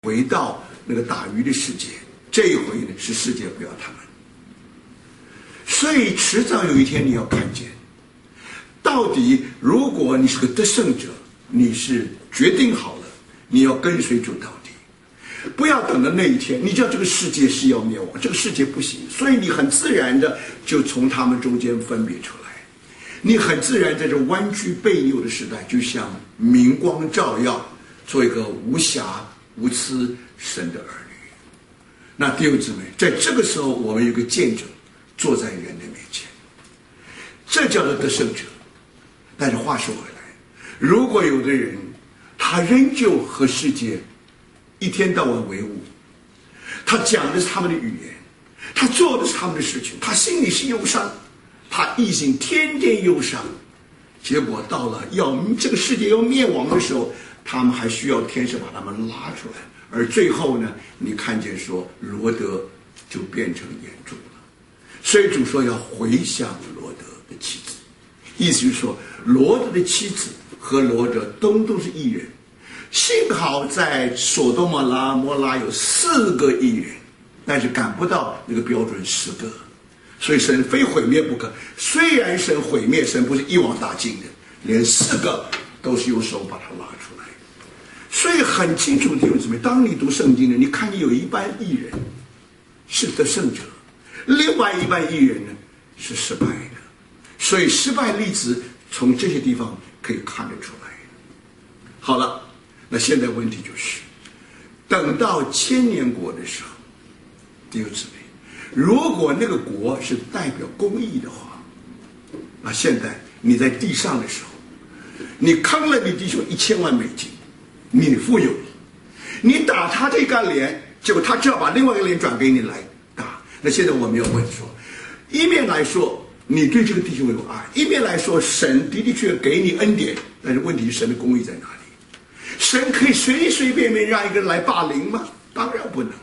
回到那个打鱼的世界，这一回呢是世界不要他们。所以迟早有一天你要看见，到底如果你是个得胜者，你是决定好了你要跟随主到底，不要等到那一天，你知道这个世界是要灭亡，这个世界不行，所以你很自然的就从他们中间分别出来，你很自然在这弯曲背扭的时代，就像明光照耀，做一个无瑕无疵神的儿女。那弟兄姊妹，在这个时候我们有个见证坐在人的面前，这叫做得胜者。但是话说回来，如果有的人他仍旧和世界一天到晚为伍，他讲的是他们的语言，他做的是他们的事情，他心里是忧伤，他一心天天忧伤，结果到了这个世界要灭亡的时候，他们还需要天使把他们拉出来，而最后呢，你看见说罗德就变成眼中了。所以主说要回向罗德的妻子，意思就是说罗德的妻子和罗德都是义人，幸好在所多玛拉摩拉有4个义人，但是赶不到那个标准10个，所以神非毁灭不可。虽然神毁灭，神不是一网打尽的，连4个都是用手把它拉出来。所以很清楚弟兄姊妹，当你读圣经呢，你看见有一半义人是得胜者，另外一半义人呢是失败的，所以失败例子从这些地方可以看得出来。好了，那现在问题就是，等到千年国的时候，弟兄姊妹，如果那个国是代表公义的话，那现在你在地上的时候，你坑了你弟兄1000万美金，你富有了，你打他这个脸，结果他就要把另外一个脸转给你来打。那现在我们要问说，一面来说你对这个弟兄有爱，一面来说神的确给你恩典，但是问题是神的公义在哪里？神可以随随便便让一个人来霸凌吗？当然不能。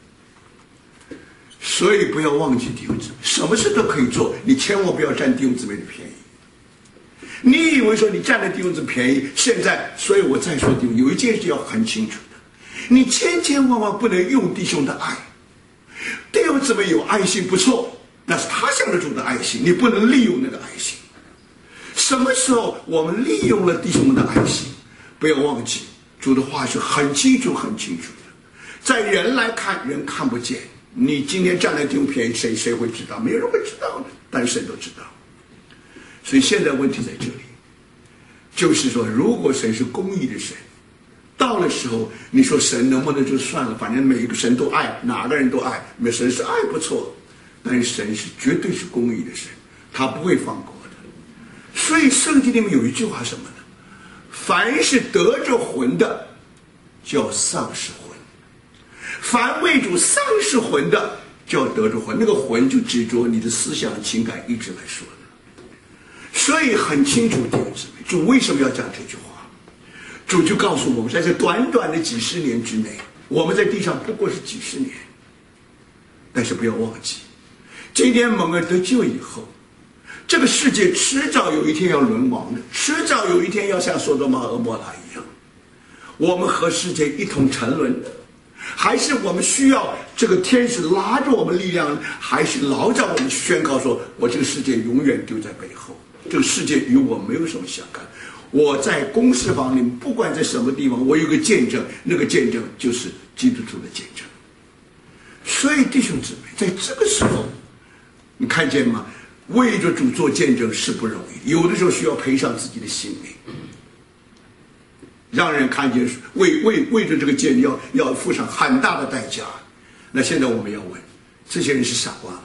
所以不要忘记弟兄姊妹，什么事都可以做，你千万不要占弟兄姊妹的便宜。你以为说你占了弟兄姊妹便宜，现在，所以我再说弟兄，有一件事要很清楚的，你千万不能用弟兄的爱。弟兄姊妹有爱心不错，那是他向着主的爱心，你不能利用那个爱心。什么时候我们利用了弟兄们的爱心，不要忘记主的话是很清楚的，在人来看，人看不见。你今天占了弟兄便宜，谁会知道？没有人会知道的，但是神都知道。所以现在问题在这里，就是说如果神是公义的神，到了时候你说神能不能就算了，反正每一个神都爱，哪个人都爱，神是爱不错，但是神是绝对是公义的神，他不会放过的。所以圣经里面有一句话什么呢？凡是得着魂的叫丧失魂，凡为主丧失魂的叫得着魂。那个魂就指着你的思想情感意志来说的。所以很清楚弟兄姊妹，主为什么要讲这句话？主就告诉我们，在这短短的几十年之内，我们在地上不过是几十年，但是不要忘记，今天蒙恩得救以后，这个世界迟早有一天要沦亡的，迟早有一天要像所多玛俄摩拉一样，我们和世界一同沉沦的，还是我们需要这个天使拉着我们力量，还是牢着我们宣告说，我这个世界永远丢在背后，这个世界与我没有什么相干。我在公事房里，不管在什么地方，我有个见证，那个见证就是基督徒的见证。所以弟兄姊妹，在这个时候，你看见吗？为着主做见证是不容易，有的时候需要赔上自己的性命，让人看见为着这个见证要付上很大的代价。那现在我们要问，这些人是傻瓜吗？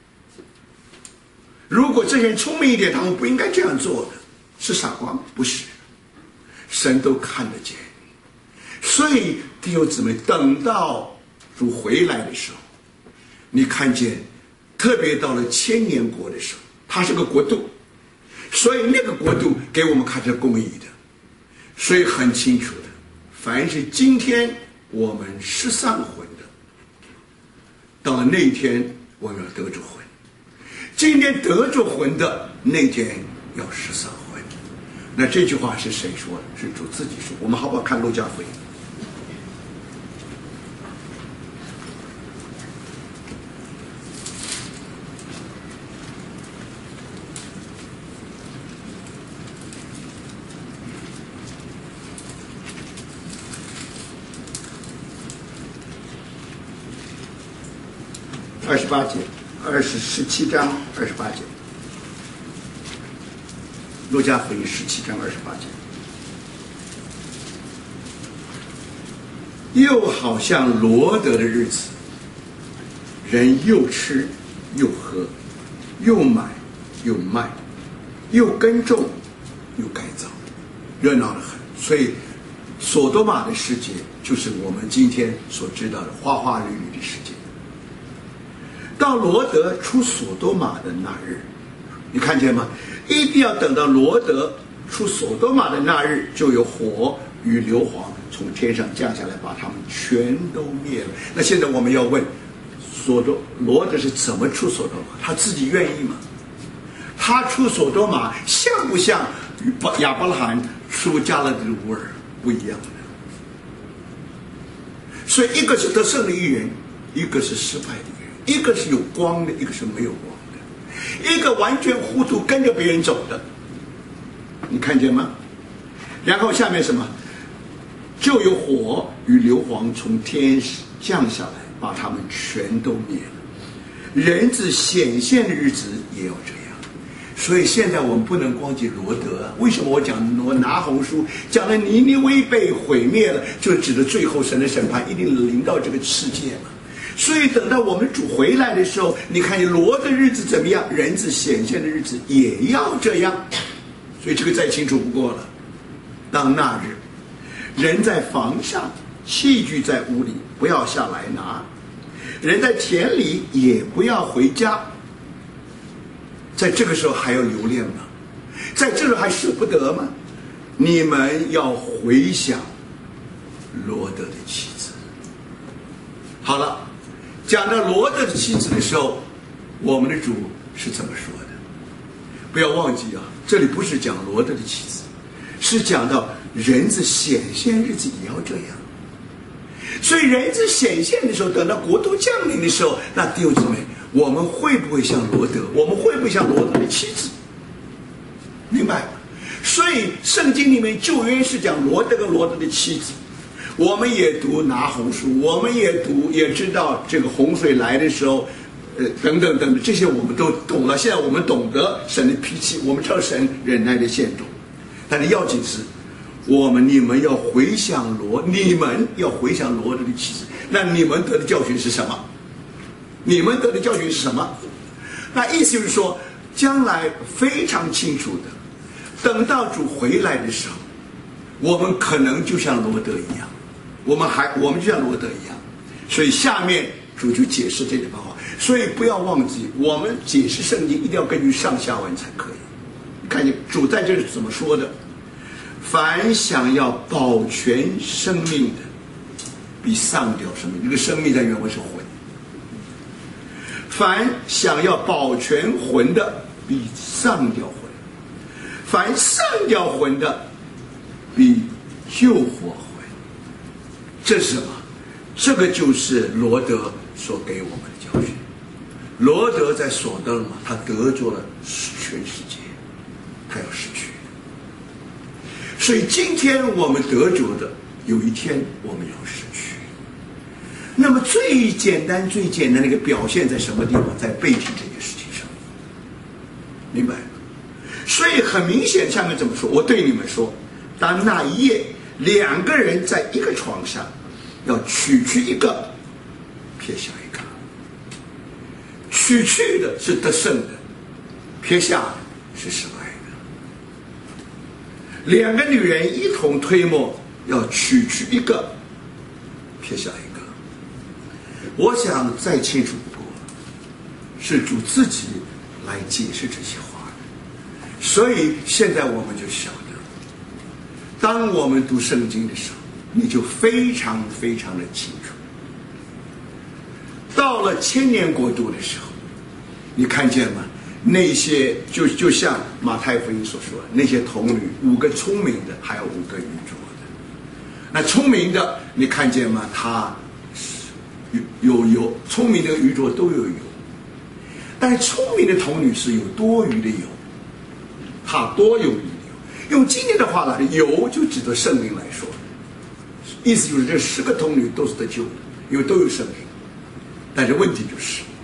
如果这些人聪明一点，他们不应该这样做的，是傻瓜吗？不是，神都看得见。所以弟兄姊妹，等到主回来的时候，你看见特别到了千年国的时候，它是个国度，所以那个国度给我们看是公义的。所以很清楚的，凡是今天我们失丧魂的，到了那一天我们要得着魂。今天得着魂的那天要失丧魂。那这句话是谁说的？是主自己说。我们好不好看路加福音？ 28节，17章28节，路加福音17章28节。又好像罗得的日子，人又吃又喝，又买又卖，又耕种又改造，热闹得很。所以所多玛的世界就是我们今天所知道的花花绿绿的世界。到罗得出所多玛的那日，你看见吗？一定要等到罗得出所多玛的那日，就有火与硫磺从天上降下来，把他们全都灭了。那现在我们要问，罗得是怎么出所多玛？他自己愿意吗？他出所多玛像不像亚伯拉罕出加勒底的乌尔？不一样的。所以一个是得胜的一员，一个是失败的一员，一个是有光的，一个是没有光的，一个完全糊涂跟着别人走的，你看见吗？然后下面什么？就有火与硫磺从天降下来，把他们全都灭了。人子显现的日子也要这样。所以现在我们不能光记罗得啊。为什么我讲拿红书讲了尼尼微被毁灭了，就指的最后神的审判一定临到这个世界嘛。所以等到我们主回来的时候，你看罗的日子怎么样，人子显现的日子也要这样。所以这个再清楚不过了。当那日，人在房上，器具在屋里，不要下来拿；人在田里，也不要回家。在这个时候还要留恋吗？在这时候还舍不得吗？你们要回想罗得的妻子。好了，讲到罗得的妻子的时候，我们的主是怎么说的？不要忘记啊，这里不是讲罗得的妻子，是讲到人子显现日子也要这样。所以人子显现的时候，等到国度降临的时候，那弟兄姊妹，我们会不会像罗得？我们会不会像罗得的妻子？明白吗？所以圣经里面旧约是讲罗得跟罗得的妻子。我们也读拿红书，我们也读，也知道这个洪水来的时候，等等等等，这些我们都懂了。现在我们懂得神的脾气，我们知道神忍耐的限度。但是要紧是，你们要回想你们要回想罗得的妻子。那你们得的教训是什么？你们得的教训是什么？那意思就是说，将来非常清楚的，等到主回来的时候，我们可能就像罗得一样，我们就像罗得一样。所以下面主就解释这点方法。所以不要忘记，我们解释圣经一定要根据上下文才可以。看见主在这里怎么说的？凡想要保全生命的，必丧掉生命。这个生命在原文是魂。凡想要保全魂的，必丧掉魂；凡丧掉魂的，必救活魂。这是什么？这个就是罗得所给我们的教训。罗得在所得嘛，他得着了全世界，他要失去。所以今天我们得着的，有一天我们要失去。那么最简单的一个表现在什么地方？在背体这件事情上，明白吗？所以很明显，下面怎么说？我对你们说，当那一夜2个人在一个床上，要取去一个，撇下一个。取去的是得胜的，撇下的是失败的。2个女人一同推磨，要取去一个，撇下一个。我想再清楚不过，是主自己来解释这些话的。所以现在我们就晓得，当我们读圣经的时候，你就非常非常的清楚。到了千年国度的时候，你看见吗？那些就像马太福音所说的，那些童女5个聪明的，还有5个愚拙的。那聪明的，你看见吗？他有聪明的愚拙都有油，但是聪明的童女是有多余的油，它多有余的油。用今天的话来，油就指着圣灵来说，意思就是这10个童女都是得救的，因为都有圣灵。但是问题就是，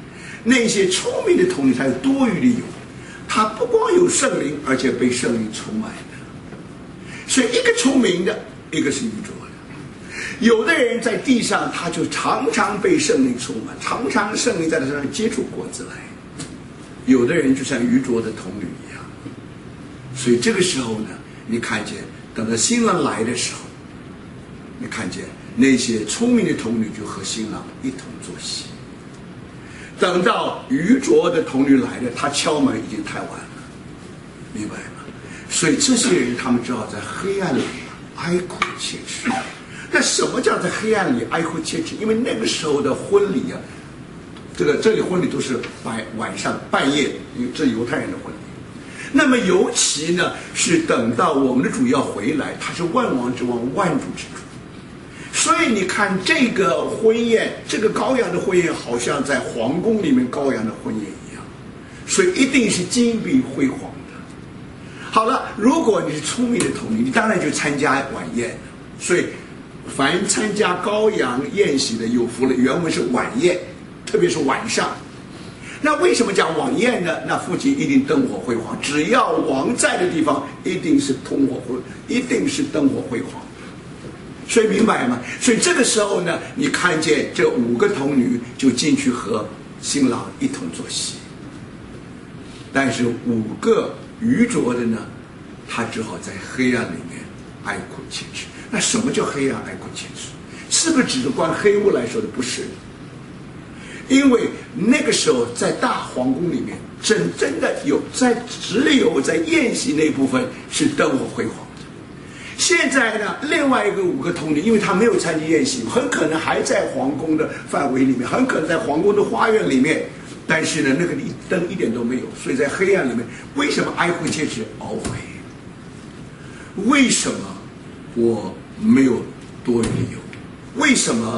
那些聪明的童女，他有多余的油，他不光有圣灵，而且被圣灵充满的。所以一个聪明的，一个是愚拙的。有的人在地上，他就常常被圣灵充满，常常圣灵在他身上结出果子来。有的人就像愚拙的童女一样。所以这个时候呢，你看见等到新郎来的时候，你看见那些聪明的童女就和新郎一同坐席。等到愚拙的童女来了，他敲门已经太晚了，明白吗？所以这些人他们只好在黑暗里哀哭切齿。那什么叫在黑暗里哀哭切齿？因为那个时候的婚礼啊，这里婚礼都是晚上半夜，因为这犹太人的婚礼。那么尤其呢是等到我们的主要回来，他是万王之王，万主之主。所以你看这个婚宴，这个羔羊的婚宴，好像在皇宫里面羔羊的婚宴一样，所以一定是金碧辉煌的。好了，如果你是聪明的童女，你当然就参加晚宴了。所以凡参加羔羊宴席的有福了。原文是晚宴，特别是晚上。那为什么讲晚宴呢？那附近一定灯火辉煌，只要王在的地方，一定是灯火辉煌。所以明白吗？所以这个时候呢，你看见这5个童女就进去和新郎一同坐席，但是5个愚拙的呢，他只好在黑暗里面哀哭切齿。那什么叫黑暗哀哭切齿？是不是只是关黑屋来说的？不是，因为那个时候在大皇宫里面，真的只有在宴席那部分是灯火辉煌。现在呢，另外一个5个童女，因为他没有参加宴席，很可能还在皇宫的范围里面，很可能在皇宫的花园里面，但是呢，那个灯一点都没有，所以在黑暗里面，为什么哀哭切齿懊悔？为什么我没有多余的油？为什么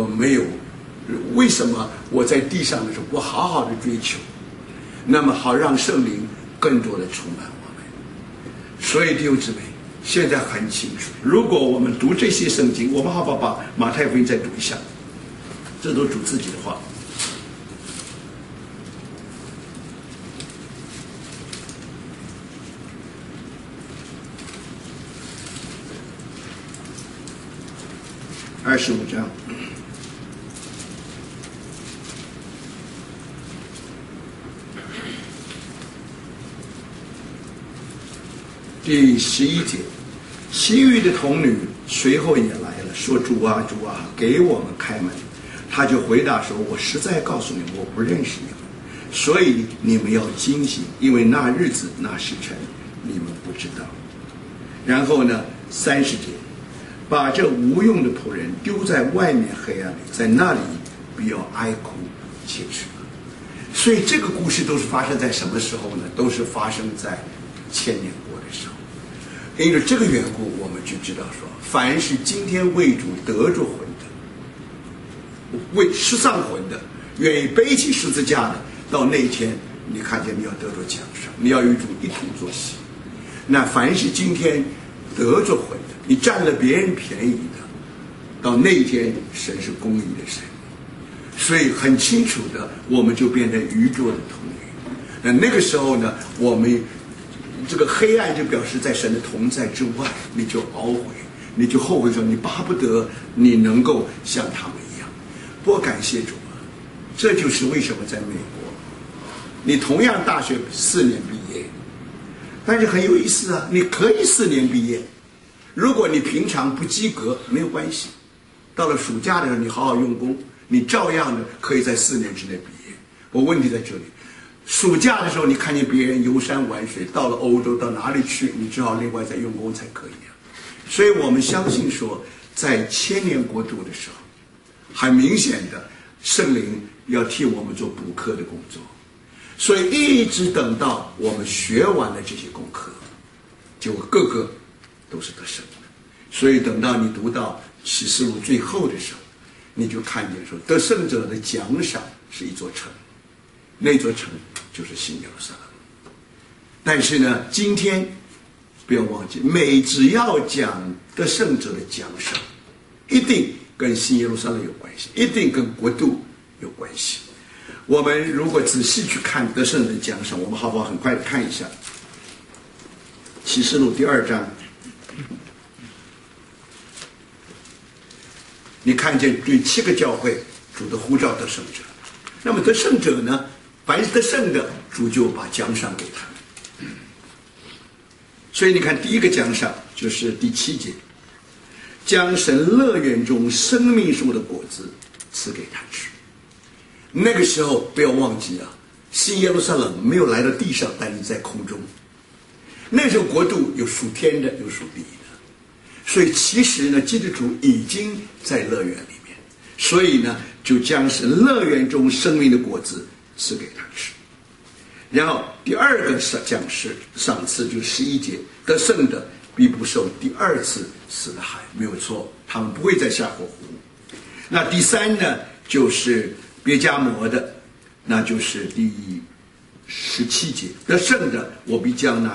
我在地上的时候不好好的追求，那么好让圣灵更多的充满我们？所以弟兄姊妹，现在很清楚，如果我们读这些圣经，我们好不好把马太福音再读一下？这都主自己的话。25章第11节，其余的童女随后也来了，说：“主啊，主啊，给我们开门。”他就回答说：“我实在告诉你们，我不认识你们，所以你们要警醒，因为那日子那时辰你们不知道。”然后呢，30节，把这无用的仆人丢在外面黑暗里，在那里必要哀哭切齿。所以这个故事都是发生在什么时候呢？都是发生在千年国的时候。因为这个缘故，我们就知道说，凡是今天为主得着魂的，为失丧魂的，愿意背起十字架的，到那一天，你看见你要得着奖赏，你要与主一同作喜。那凡是今天得着魂的，你占了别人便宜的，到那一天，神是公义的神。所以很清楚的，我们就变成愚拙的童女。那个时候呢，我们这个黑暗就表示在神的同在之外，你就懊悔，你就后悔说，你巴不得你能够像他们一样。不过感谢主啊，这就是为什么在美国，你同样大学4年毕业，但是很有意思啊，你可以4年毕业，如果你平常不及格没有关系，到了暑假的时候你好好用功，你照样的可以在4年之内毕业。我问题在这里，暑假的时候你看见别人游山玩水，到了欧洲到哪里去，你只好另外再用功才可以啊。所以我们相信说，在千年国度的时候，很明显的圣灵要替我们做补课的工作，所以一直等到我们学完了这些功课，就个个都是得胜的。所以等到你读到启示录最后的时候，你就看见说，得胜者的奖赏是一座城，那座城就是新耶路撒冷。但是呢，今天不要忘记，只要讲得胜者的奖赏，一定跟新耶路撒冷有关系，一定跟国度有关系。 我们如果仔细去看得胜的奖赏，我们好不好很快的看一下启示录第2章，你看见对7个教会主的呼召得胜者，那么得胜者呢，凡是得胜的，主就把奖赏给他们。所以你看第一个奖赏就是第7节，将神乐园中生命树的果子赐给他吃。那个时候不要忘记啊，新耶路撒冷没有来到地上，但是在空中。那时候国度有属天的，有属地的，所以其实呢，基督徒已经在乐园里面，所以呢，就将神乐园中生命的果子赐给他吃。然后第2个赏赐就是11节，得胜的必不受第2次死的害，没有错，他们不会再下火湖。那第3呢，就是别迦摩的，那就是第17节，得胜的我必将那